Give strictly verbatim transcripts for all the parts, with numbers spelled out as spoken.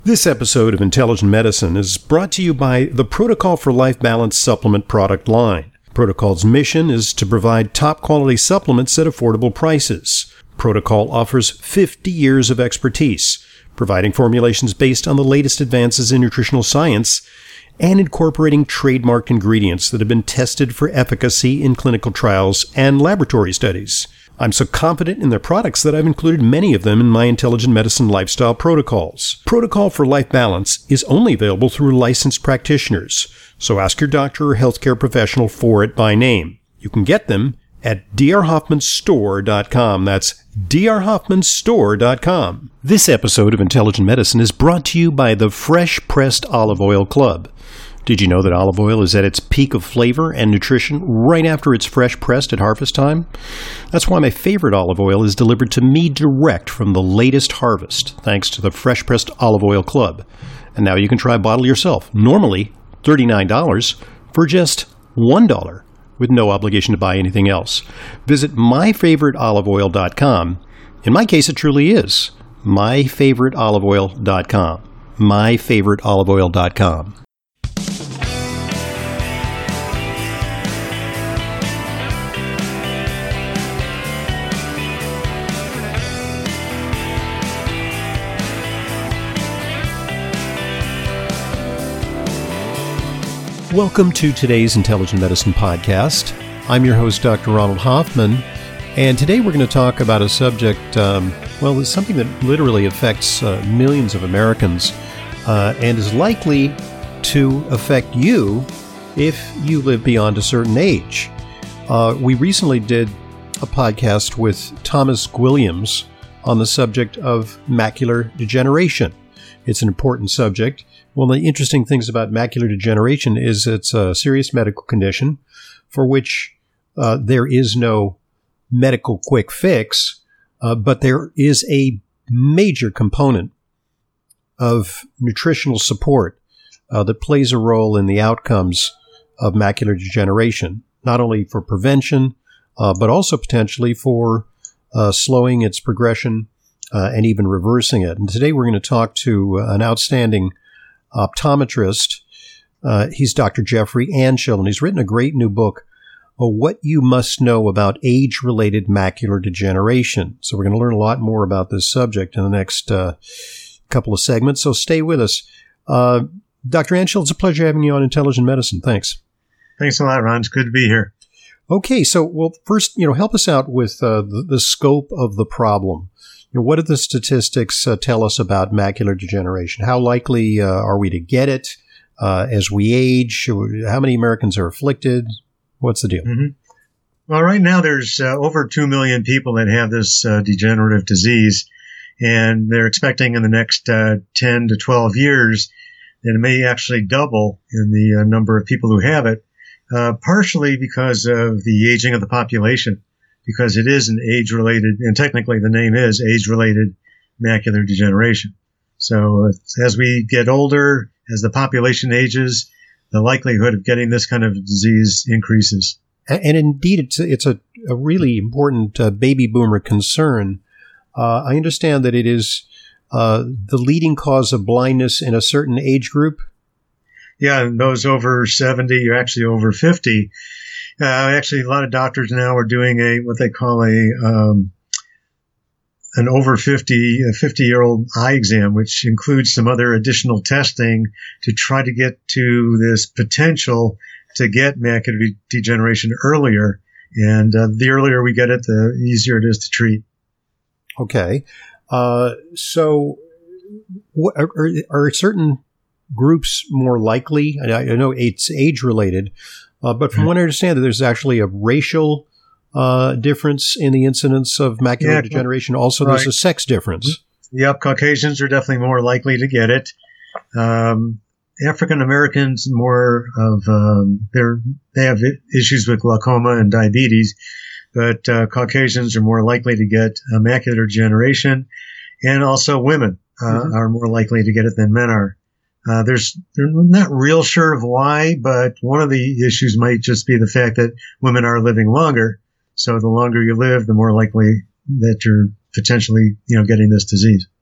This episode of Intelligent Medicine is brought to you by the Protocol for Life Balance supplement product line. Protocol's mission is to provide top-quality supplements at affordable prices. Protocol offers fifty years of expertise, providing formulations based on the latest advances in nutritional science and incorporating trademarked ingredients that have been tested for efficacy in clinical trials and laboratory studies. I'm so confident in their products that I've included many of them in my Intelligent Medicine lifestyle protocols. Protocol for Life Balance is only available through licensed practitioners, so ask your doctor or healthcare professional for it by name. You can get them at d r hoffman store dot com. That's d r hoffman store dot com. This episode of Intelligent Medicine is brought to you by the Fresh Pressed Olive Oil Club. Did you know that olive oil is at its peak of flavor and nutrition right after it's fresh pressed at harvest time? That's why my favorite olive oil is delivered to me direct from the latest harvest, thanks to the Fresh Pressed Olive Oil Club. And now you can try a bottle yourself, normally thirty-nine dollars, for just one dollar, with no obligation to buy anything else. Visit my favorite olive oil dot com. In my case, it truly is my favorite olive oil dot com. my favorite olive oil dot com. Welcome to today's Intelligent Medicine podcast. I'm your host, Doctor Ronald Hoffman, and today we're going to talk about a subject, um, well, it's something that literally affects uh, millions of Americans uh, and is likely to affect you if you live beyond a certain age. Uh, we recently did a podcast with Thomas Gwilliams on the subject of macular degeneration. It's an important subject. One of the interesting things about macular degeneration is it's a serious medical condition for which uh, there is no medical quick fix, uh, but there is a major component of nutritional support uh, that plays a role in the outcomes of macular degeneration, not only for prevention, uh, but also potentially for uh, slowing its progression uh, and even reversing it. And today we're going to talk to an outstanding optometrist. Uh, he's Doctor Jeffrey Anshel, and he's written a great new book, uh, What You Must Know About Age-Related Macular Degeneration. So we're going to learn a lot more about this subject in the next uh, couple of segments, so stay with us. Uh, Doctor Anshel, it's a pleasure having you on Intelligent Medicine. Thanks. Thanks a lot, Ron. It's good to be here. Okay, so well, first, you know, help us out with uh, the, the scope of the problem. You know, what do the statistics uh, tell us about macular degeneration? How likely uh, are we to get it uh, as we age? How many Americans are afflicted? What's the deal? Mm-hmm. Well, right now there's uh, over two million people that have this uh, degenerative disease, and they're expecting in the next uh, ten to twelve years that it may actually double in the uh, number of people who have it, uh, partially because of the aging of the population, because it is an age-related, and technically the name is age-related macular degeneration. So uh, as we get older, as the population ages, the likelihood of getting this kind of disease increases. And, and indeed, it's a, it's a, a really important uh, baby boomer concern. Uh, I understand that it is uh, the leading cause of blindness in a certain age group. Yeah, and those over seventy or actually over fifty. Uh, actually, a lot of doctors now are doing a what they call a um, an over fifty, a fifty-year-old eye exam, which includes some other additional testing to try to get to this potential to get macular degeneration earlier. And uh, the earlier we get it, the easier it is to treat. Okay. Uh, so what, are, are certain groups more likely? I, I know it's age-related, Uh, but from what I understand, that there's actually a racial uh, difference in the incidence of macular yeah, degeneration. Also, right. There's a sex difference. Yep, Caucasians are definitely more likely to get it. Um, African Americans more of um, they're they have issues with glaucoma and diabetes, but uh, Caucasians are more likely to get uh, macular degeneration, and also women uh, mm-hmm. are more likely to get it than men are. Uh, there's, they're not real sure of why, but one of the issues might just be the fact that women are living longer. So the longer you live, the more likely that you're potentially, you know, getting this disease.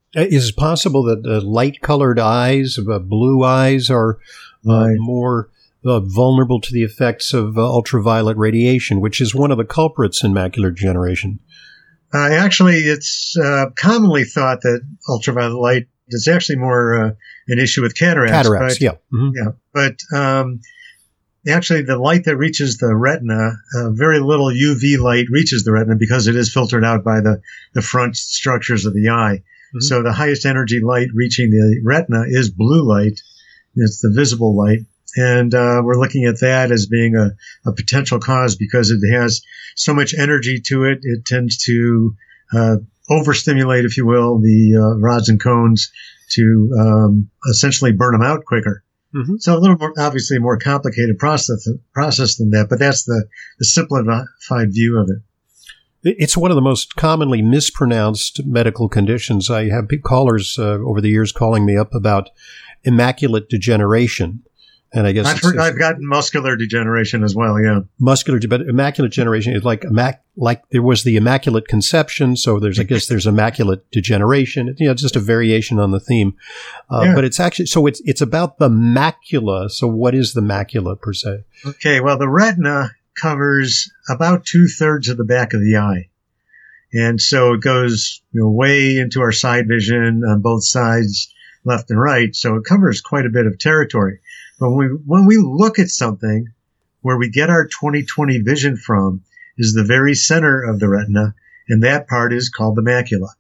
Is it possible that uh, light-colored eyes, uh, blue eyes, are uh, right. more uh, vulnerable to the effects of uh, ultraviolet radiation, which is one of the culprits in macular degeneration? Uh, actually, it's uh, commonly thought that ultraviolet light is actually more uh, an issue with cataracts. Cataracts, but, yeah. Mm-hmm. Yeah, but um, actually the light that reaches the retina, uh, very little U V light reaches the retina because it is filtered out by the, the front structures of the eye. Mm-hmm. So the highest energy light reaching the retina is blue light. It's the visible light. And uh, we're looking at that as being a, a potential cause because it has so much energy to it. It tends to uh, overstimulate, if you will, the uh, rods and cones to um, essentially burn them out quicker. Mm-hmm. So a little more, obviously, a more complicated process process than that, but that's the, the simplified view of it. It's one of the most commonly mispronounced medical conditions. I have callers uh, over the years calling me up about immaculate degeneration. And I guess I've, heard, I've gotten muscular degeneration as well. Yeah, muscular, but immaculate degeneration is like like there was the immaculate conception. So there's, I guess, there's immaculate degeneration. You know, it's just a variation on the theme. Uh, yeah. But it's actually so it's it's about the macula. So what is the macula per se? Okay, well, the retina covers about two thirds of the back of the eye, and so it goes you know, way into our side vision on both sides, left and right. So it covers quite a bit of territory. But when we, when we look at something, where we get our twenty twenty vision from is the very center of the retina, and that part is called the macula.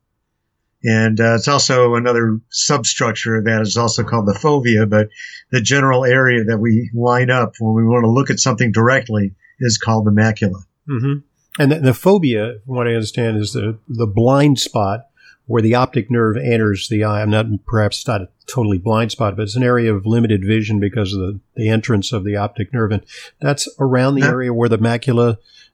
And uh, it's also another substructure of that is also called the fovea, but the general area that we line up when we want to look at something directly is called the macula. Mm-hmm. And the, the fovea, from what I understand, is the, the blind spot where the optic nerve enters the eye. I'm not perhaps not a totally blind spot, but it's an area of limited vision because of the, the entrance of the optic nerve. And that's around the no. area where the macula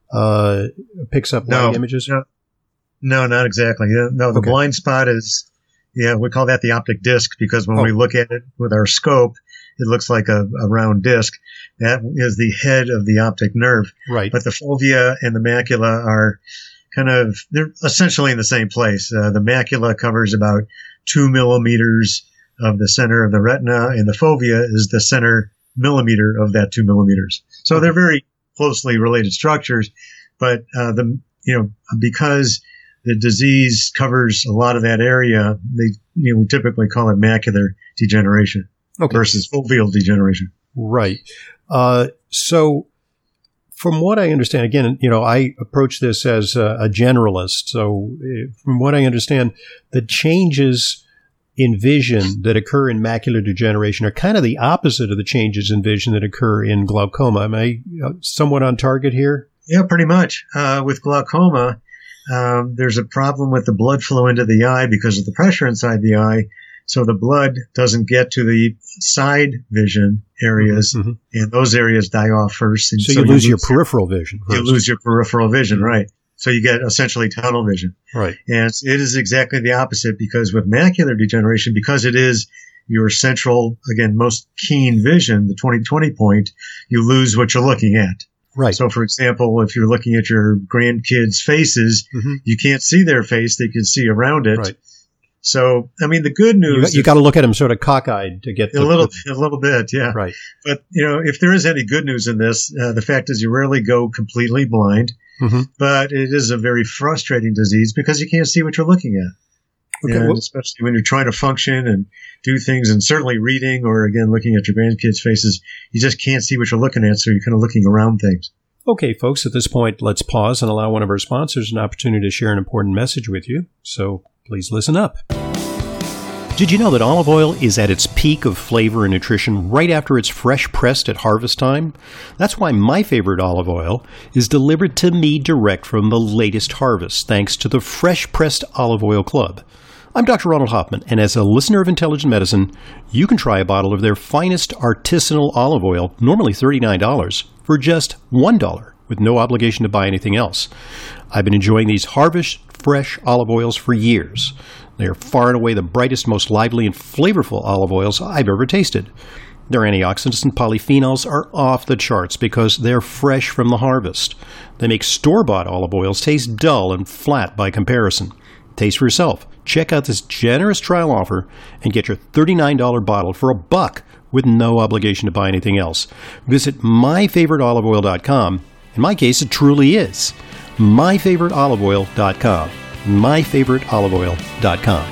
uh, picks up no, light images? No, no, not exactly. No, the okay. blind spot is, yeah, we call that the optic disc because when oh. we look at it with our scope, it looks like a, a round disc. That is the head of the optic nerve. Right. But the fovea and the macula are kind of, they're essentially in the same place. Uh, the macula covers about two millimeters of the center of the retina, and the fovea is the center millimeter of that two millimeters. So they're very closely related structures, but uh, the you know because the disease covers a lot of that area, they you know we typically call it macular degeneration okay. versus foveal degeneration. Right. Uh, so. From what I understand, again, you know, I approach this as a, a generalist. So from what I understand, the changes in vision that occur in macular degeneration are kind of the opposite of the changes in vision that occur in glaucoma. Am I somewhat on target here? Yeah, pretty much. Uh, with glaucoma, um, there's a problem with the blood flow into the eye because of the pressure inside the eye. So the blood doesn't get to the side vision areas, mm-hmm. and those areas die off first. And so, so you, you lose your peripheral vision. First. You lose your peripheral vision, right. So you get essentially tunnel vision. Right. And it is exactly the opposite because with macular degeneration, because it is your central, again, most keen vision, the twenty twenty point, you lose what you're looking at. Right. So, for example, if you're looking at your grandkids' faces, mm-hmm. you can't see their face. They can see around it. Right. So, I mean, the good news you, you got to look at them sort of cockeyed to get the, a little, the, a little bit, yeah. Right. But you know, if there is any good news in this, uh, the fact is you rarely go completely blind. Mm-hmm. But it is a very frustrating disease because you can't see what you're looking at, okay, and well, especially when you're trying to function and do things, and certainly reading or again looking at your grandkids' faces, you just can't see what you're looking at, so you're kind of looking around things. Okay, folks, at this point, let's pause and allow one of our sponsors an opportunity to share an important message with you. So please listen up. Did you know that olive oil is at its peak of flavor and nutrition right after it's fresh pressed at harvest time? That's why my favorite olive oil is delivered to me direct from the latest harvest, thanks to the Fresh Pressed Olive Oil Club. I'm Doctor Ronald Hoffman, and as a listener of Intelligent Medicine, you can try a bottle of their finest artisanal olive oil, normally thirty-nine dollars, for just one dollar, with no obligation to buy anything else. I've been enjoying these Harvest Fresh olive oils for years. They are far and away the brightest, most lively, and flavorful olive oils I've ever tasted. Their antioxidants and polyphenols are off the charts because they're fresh from the harvest. They make store-bought olive oils taste dull and flat by comparison. Taste for yourself. Check out this generous trial offer and get your thirty-nine dollars bottle for a buck with no obligation to buy anything else. Visit my favorite olive oil dot com. In my case, it truly is. my favorite olive oil dot com. my favorite olive oil dot com.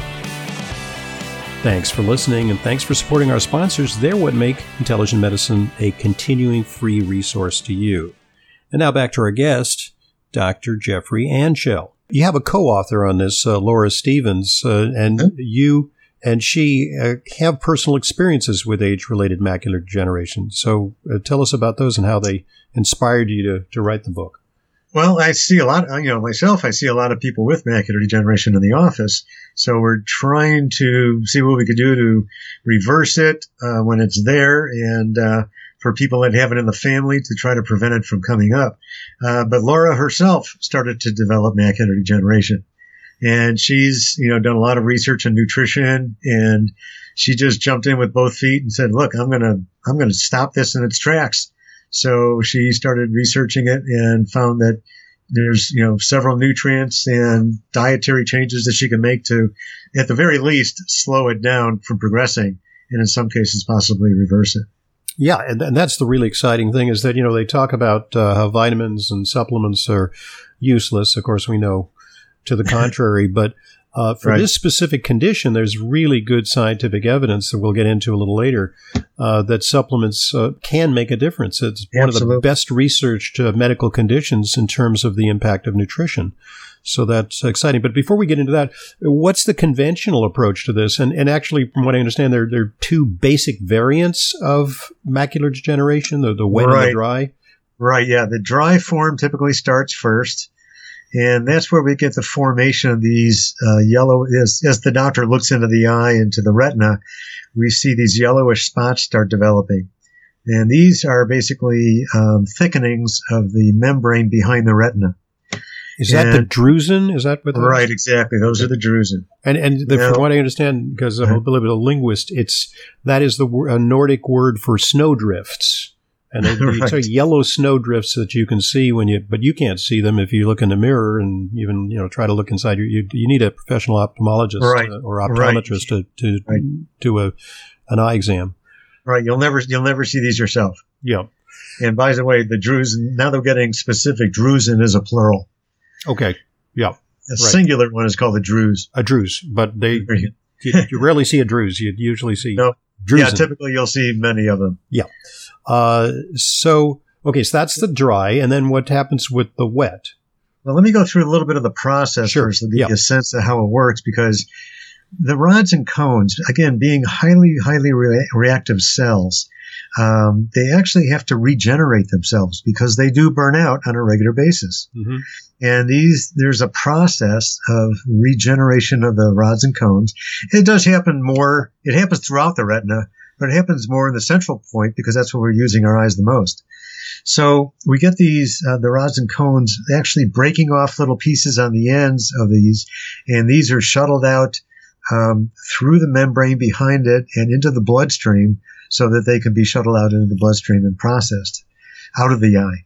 Thanks for listening, and thanks for supporting our sponsors. They're what make Intelligent Medicine a continuing free resource to you. And now back to our guest, Doctor Jeffrey Anchel. You have a co-author on this, uh, Laura Stevens, uh, and mm-hmm. you and she uh, have personal experiences with age-related macular degeneration. So uh, tell us about those and how they inspired you to, to write the book. Well, I see a lot, you know, myself, I see a lot of people with macular degeneration in the office. So we're trying to see what we could do to reverse it uh, when it's there, and uh, for people that have it in the family to try to prevent it from coming up. Uh, but Laura herself started to develop macular degeneration. And she's, you know, done a lot of research on nutrition, and she just jumped in with both feet and said, look, I'm going to, I'm going to stop this in its tracks. So she started researching it and found that there's, you know, several nutrients and dietary changes that she can make to, at the very least, slow it down from progressing, and in some cases possibly reverse it. Yeah, and, and that's the really exciting thing is that, you know, they talk about uh, how vitamins and supplements are useless. Of course, we know to the contrary, but uh, for right. this specific condition, there's really good scientific evidence that we'll get into a little later uh, that supplements uh, can make a difference. It's one Absolutely. of the best researched uh, medical conditions in terms of the impact of nutrition. So that's exciting. But before we get into that, what's the conventional approach to this? And, and actually, from what I understand, there, there are two basic variants of macular degeneration, the, the wet right. and the dry. Right, yeah. The dry form typically starts first. And that's where we get the formation of these uh, yellow, as, as the doctor looks into the eye, into the retina, we see these yellowish spots start developing. And these are basically um, thickenings of the membrane behind the retina. Is that and, the drusen? Is that what? Right, exactly. Those are the drusen. And and the, now, from what I understand, because I'm a little bit of a linguist, it's that is the a Nordic word for snowdrifts. And it's right. yellow snowdrifts that you can see when you, but you can't see them if you look in the mirror and even, you know, try to look inside your, you, you need a professional ophthalmologist right. uh, or optometrist right. to, to right. do a, an eye exam. Right. You'll never, you'll never see these yourself. Yeah. And by the way, the drusen, now they're getting specific. Drusen is a plural. Okay. Yeah. A right. singular one is called a druse. A druse, but they, you, you rarely see a druse. You usually see no. drusen. Yeah. Typically you'll see many of them. Yeah. Uh, so, okay, so that's the dry, and then what happens with the wet? Well, let me go through a little bit of the process sure. first to give yeah. you a sense of how it works, because the rods and cones, again, being highly, highly re- reactive cells, um, they actually have to regenerate themselves because they do burn out on a regular basis. Mm-hmm. And these, there's a process of regeneration of the rods and cones. It does happen more, it happens throughout the retina, but it happens more in the central point because that's where we're using our eyes the most. So we get these, uh, the rods and cones actually breaking off little pieces on the ends of these, and these are shuttled out um, through the membrane behind it and into the bloodstream so that they can be shuttled out into the bloodstream and processed out of the eye.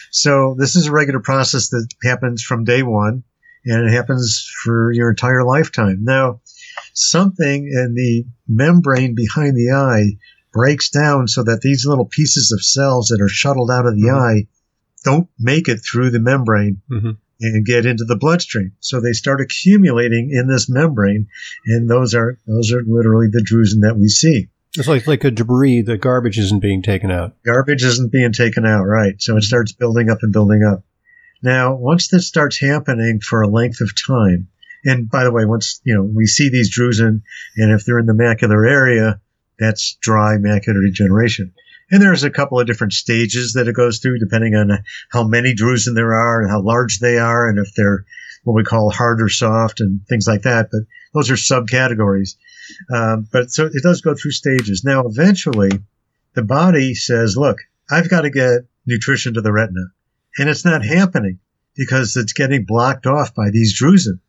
So this is a regular process that happens from day one, and it happens for your entire lifetime. Now, something in the membrane behind the eye breaks down so that these little pieces of cells that are shuttled out of the mm-hmm. eye don't make it through the membrane mm-hmm. and get into the bloodstream. So they start accumulating in this membrane, and those are those are literally the drusen that we see. It's like like a debris. The garbage isn't being taken out. Garbage isn't being taken out, right? So it starts building up and building up. Now, once this starts happening for a length of time, and by the way, once, you know, we see these drusen, and if they're in the macular area, that's dry macular degeneration. And there's a couple of different stages that it goes through, depending on how many drusen there are and how large they are, and if they're what we call hard or soft and things like that. But those are subcategories. Um, but so it does go through stages. Now, eventually, the body says, look, I've got to get nutrition to the retina. And it's not happening because it's getting blocked off by these drusen.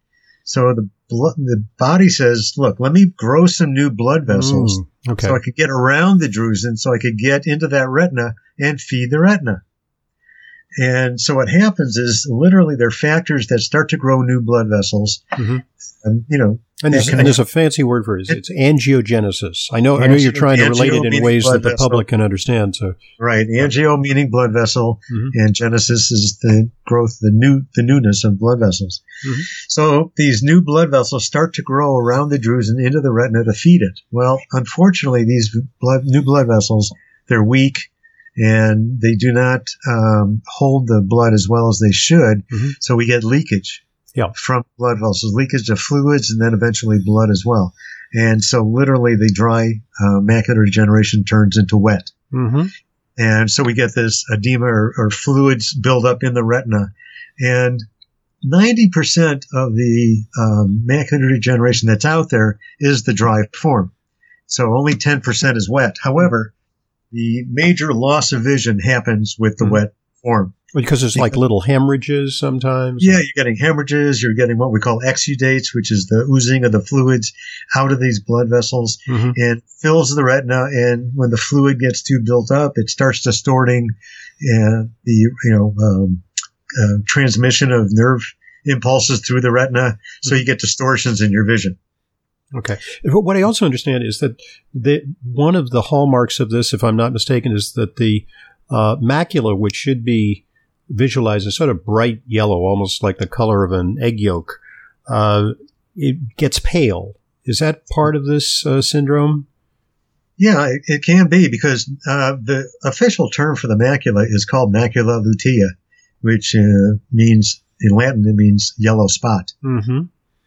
So the blood, the body says, look, let me grow some new blood vessels mm, okay. so I could get around the drusen, so I could get into that retina and feed the retina. And so what happens is literally there are factors that start to grow new blood vessels. Mm-hmm. Um, you know, and there's, and there's a fancy word for it. It's angiogenesis. I know. Angio, I know you're trying to relate it in ways that the public vessel. Can understand. So, right, angio meaning blood vessel, mm-hmm. and genesis is the growth, the new, the newness of blood vessels. Mm-hmm. So these new blood vessels start to grow around the drusen into the retina to feed it. Well, unfortunately, these blood, new blood vessels, they're weak. And they do not um, hold the blood as well as they should, mm-hmm. so we get leakage yeah. from blood vessels, leakage of fluids, and then eventually blood as well. And so literally the dry uh, macular degeneration turns into wet. Mm-hmm. And so we get this edema or, or fluids build up in the retina. And ninety percent of the um, macular degeneration that's out there is the dry form. So only ten percent is wet. However, the major loss of vision happens with the mm-hmm. wet form. Because it's like little hemorrhages sometimes? Yeah, you're getting hemorrhages. You're getting what we call exudates, which is the oozing of the fluids out of these blood vessels mm-hmm. and fills the retina. And when the fluid gets too built up, it starts distorting uh, the you know um, uh, transmission of nerve impulses through the retina. So you get distortions in your vision. Okay. What I also understand is that the, one of the hallmarks of this, if I'm not mistaken, is that the uh, macula, which should be visualized as sort of bright yellow, almost like the color of an egg yolk, uh, it gets pale. Is that part of this uh, syndrome? Yeah, it, it can be because uh, the official term for the macula is called macula lutea, which uh, means, in Latin, it means yellow spot. Mm-hmm.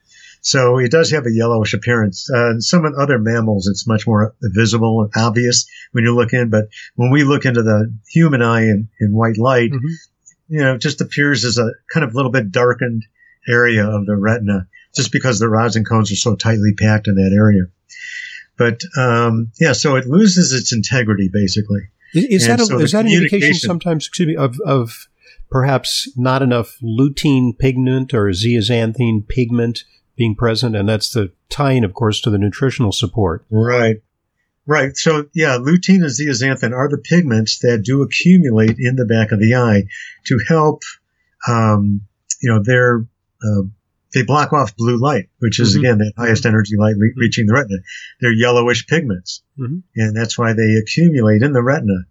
So it does have a yellowish appearance. Uh, some of other mammals, it's much more visible and obvious when you look in. But when we look into the human eye in, in white light, mm-hmm. you know, it just appears as a kind of little bit darkened area of the retina, just because the rods and cones are so tightly packed in that area. But um, yeah, so it loses its integrity basically. Is, is that a, so is that an indication sometimes, excuse me, of of perhaps not enough lutein pigment or zeaxanthin pigment being present, and that's the tie-in, of course, to the nutritional support. Right, right. So, yeah, lutein and zeaxanthin are the pigments that do accumulate in the back of the eye to help, um, you know, they're, uh, they block off blue light, which is, mm-hmm. again, the highest energy light le- reaching the retina. They're yellowish pigments, mm-hmm. and that's why they accumulate in the retina.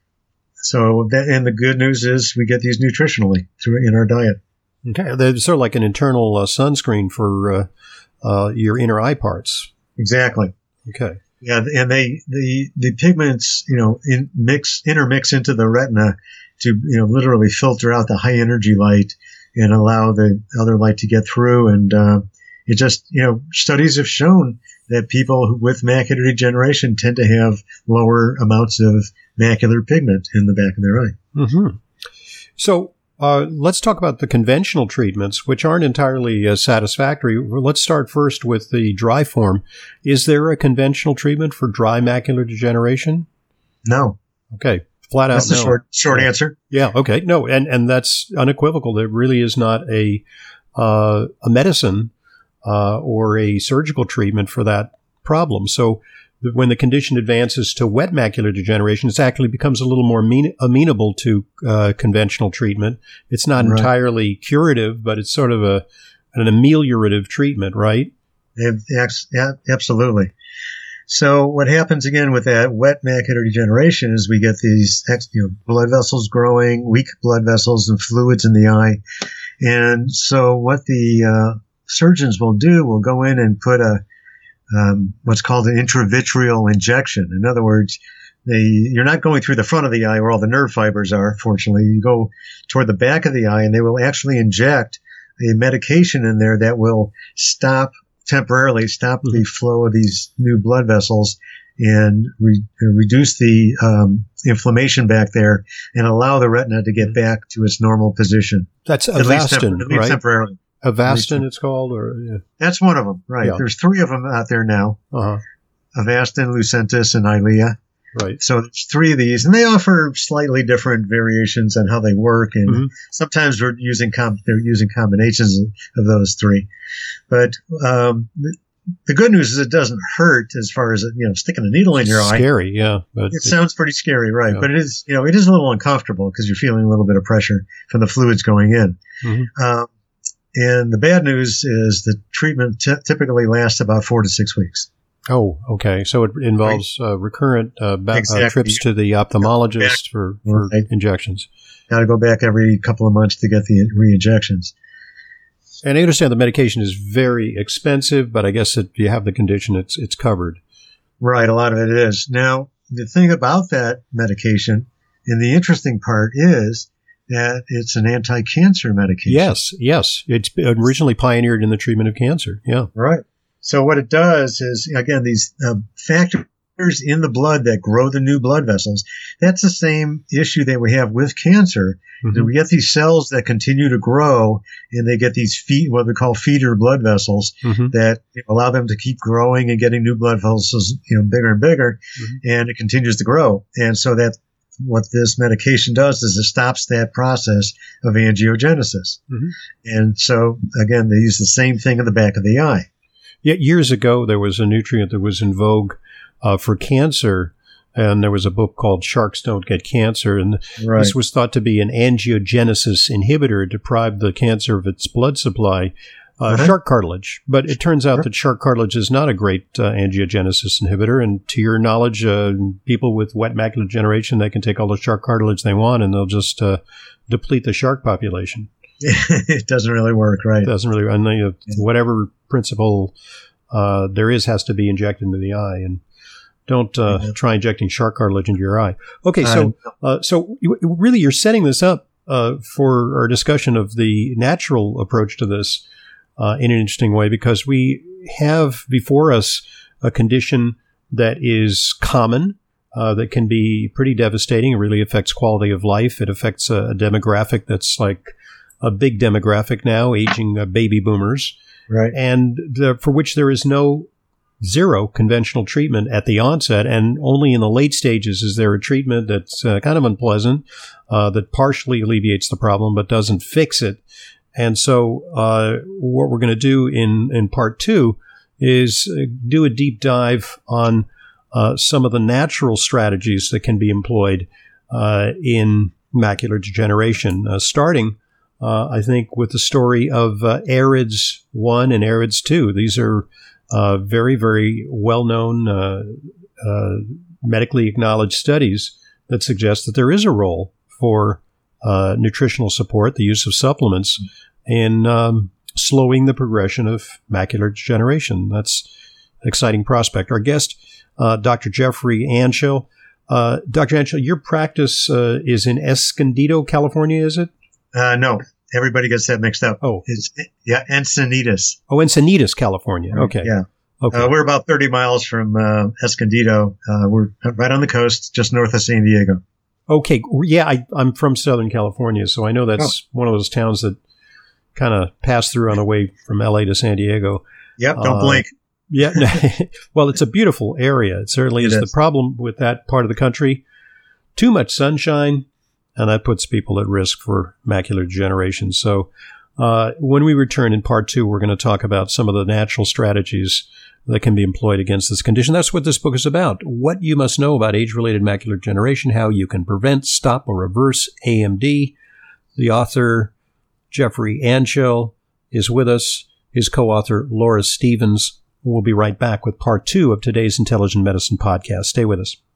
So, that, and the good news is we get these nutritionally through in our diet. Okay, they're sort of like an internal uh, sunscreen for uh, uh, your inner eye parts. Exactly. Okay. Yeah, and they the the pigments, you know, in mix intermix into the retina to you know literally filter out the high energy light and allow the other light to get through. And uh, it just you know studies have shown that people with macular degeneration tend to have lower amounts of macular pigment in the back of their eye. Mm-hmm. So. Uh, let's talk about the conventional treatments, which aren't entirely uh, satisfactory. Let's start first with the dry form. Is there a conventional treatment for dry macular degeneration? No. Okay. Flat out That's no. a short, short answer. Yeah. Okay. No. And, and that's unequivocal. There really is not a, uh, a medicine, uh, or a surgical treatment for that problem. So, when the condition advances to wet macular degeneration, it actually becomes a little more mean, amenable to uh, conventional treatment. It's not right. entirely curative, but it's sort of a an ameliorative treatment, right? Yeah, absolutely. So what happens again with that wet macular degeneration is we get these you know, blood vessels growing, weak blood vessels and fluids in the eye. And so what the uh, surgeons will do will go in and put a Um, what's called an intravitreal injection. In other words, they, you're not going through the front of the eye where all the nerve fibers are, fortunately. You go toward the back of the eye, and they will actually inject a medication in there that will stop temporarily, stop the flow of these new blood vessels and re- reduce the um, inflammation back there and allow the retina to get back to its normal position. That's Avastin, at least, temp- at least right? temporarily. Avastin, it's called, or yeah. That's one of them, right? Yeah. There's three of them out there now: uh-huh. Avastin, Lucentis, and Eylea. Right. So there's three of these, and they offer slightly different variations on how they work, and mm-hmm. sometimes we're using com- they're using combinations of, of those three. But um, the good news is it doesn't hurt as far as, you know, sticking a needle in your it's eye. Scary, yeah. But it, it sounds pretty scary, right? Yeah. But it is, you know, it is a little uncomfortable because you're feeling a little bit of pressure from the fluids going in. Mm-hmm. Um, and the bad news is the treatment t- typically lasts about four to six weeks. Oh, okay. So it involves uh, recurrent uh, ba- Exactly. uh, trips to the ophthalmologist for, for Right. injections. Got to go back every couple of months to get the re-injections. And I understand the medication is very expensive, but I guess if you have the condition, it's it's covered. Right, a lot of it is. Now, the thing about that medication, and the interesting part is that it's an anti-cancer medication. Yes, yes. It's originally pioneered in the treatment of cancer. Yeah. Right. So what it does is, again, these uh, factors in the blood that grow the new blood vessels, that's the same issue that we have with cancer. Mm-hmm. We get these cells that continue to grow, and they get these feed, what we call feeder blood vessels Mm-hmm. that allow them to keep growing and getting new blood vessels, you know, bigger and bigger, Mm-hmm. and it continues to grow. And so that what this medication does is it stops that process of angiogenesis. Mm-hmm. And so, again, they use the same thing in the back of the eye. Yeah, years ago, there was a nutrient that was in vogue uh, for cancer, and there was a book called Sharks Don't Get Cancer, and Right. this was thought to be an angiogenesis inhibitor. It deprived the cancer of its blood supply. Uh, Uh-huh. Shark cartilage, but it turns out Sure. that shark cartilage is not a great uh, angiogenesis inhibitor. And to your knowledge, uh, people with wet macular degeneration, they can take all the shark cartilage they want, and they'll just uh, deplete the shark population. It doesn't really work, right? It doesn't really, I know, you know, whatever principle uh, there is has to be injected into the eye, and don't uh, Yeah. try injecting shark cartilage into your eye. Okay, so uh, so you, really, you're setting this up uh, for our discussion of the natural approach to this uh, in an interesting way, because we have before us a condition that is common. Uh, that can be pretty devastating. It really affects quality of life. It affects a, a demographic that's like a big demographic now, aging uh, baby boomers, Right. and the, for which there is no zero conventional treatment at the onset, and only in the late stages is there a treatment that's uh, kind of unpleasant, uh, that partially alleviates the problem but doesn't fix it. And so uh, what we're going to do in, in part two is uh, do a deep dive on uh, some of the natural strategies that can be employed uh, in macular degeneration, uh, starting Uh, I think with the story of uh, AREDS one and AREDS two. These are uh, very, very well-known, uh, uh, medically acknowledged studies that suggest that there is a role for uh, nutritional support, the use of supplements, in um, slowing the progression of macular degeneration. That's an exciting prospect. Our guest, uh, Doctor Jeffrey Anchel. Uh, Doctor Anchel, your practice uh, is in Escondido, California, is it? Uh, no, everybody gets that mixed up. Oh. It's, yeah, Encinitas. Oh, Encinitas, California. Okay. Yeah. Okay. Uh, we're about thirty miles from uh, Escondido. Uh, we're right on the coast, just north of San Diego. Okay. Yeah, I, I'm from Southern California, so I know that's oh. one of those towns that kind of pass through on the way from L A to San Diego. Yep, don't uh, blink. Yeah. Well, it's a beautiful area. It certainly it is. is. The problem with that part of the country, too much sunshine, and that puts people at risk for macular degeneration. So uh, when we return in part two, we're going to talk about some of the natural strategies that can be employed against this condition. That's what this book is about. What you must know about age-related macular degeneration, how you can prevent, stop, or reverse A M D. The author, Jeffrey Anchel, is with us. His co-author, Laura Stevens. We'll be right back with part two of today's Intelligent Medicine podcast. Stay with us.